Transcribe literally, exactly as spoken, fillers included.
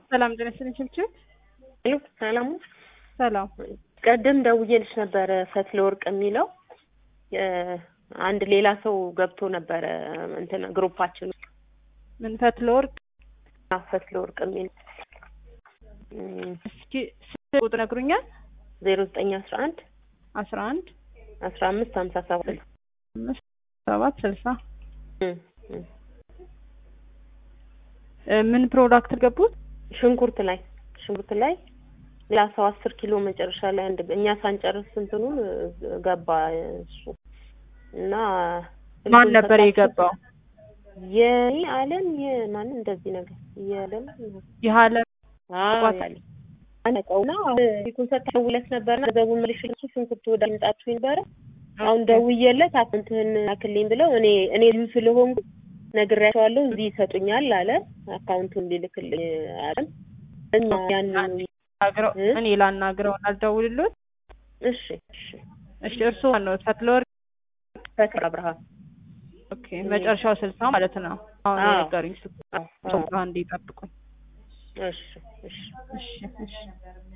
ሰላም ደነስልኝ ችልችል እዩ ሰላም ሰላም ቀደም ደውዬልሽ ነበር ፈትለ ወርቅ የሚለው አንድ ሌላ ሰው ገብቶ ነበር እንትን ግሩፓችን ምን ፈትለ ወርቅ ፈትለ ወርቅ የሚል እስኪ ቁጥር ነግሩኛል ዜሮ ዘጠኝ አስራ አንድ አስራ አንድ አስራ አምስት ሃምሳ ሰባት አምስት ሰባት ስልሳ ምን ፕሮዳክት ገቡት ሽንኩርት ላይ ሽንኩርት ላይ ሌላ ሰው አስር ኪሎ መጨረሻ ላይ አንድ እኛ ሳንጨርስ እንትኑን ገባ እሱ እና ማን ነበር የገባው የኔ አለም የማን እንደዚህ ነገር የለም የሃለም አዎ አነቀውና ኮንሰርት ደውለስ ነበርና ገቡ መልሽ ሽንኩርት ወደ አምጣችሁ ነበር አሁን ደውዬለት አካውንትህን አክልኝ ብለው እኔ እኔ ልዩ ስለሆንኩ ነግሬያቸዋለሁ እዚህ ይሰጡኛል አለ አካውንቱን ሊልክልኝ አለ እና ያን አግረው እኔ ላናግረው አልደውልልዎት እሺ እሺ እሺ እርሱ ነው ፈትለ ወርቅ ፈትለ አብርሃም ኦኬ መጨረሻው ስልሳ ማለት ነው አሁን ነገርኝ ስልሳ እንዲጠብቁኝ እሺ እሺ እሺ እሺ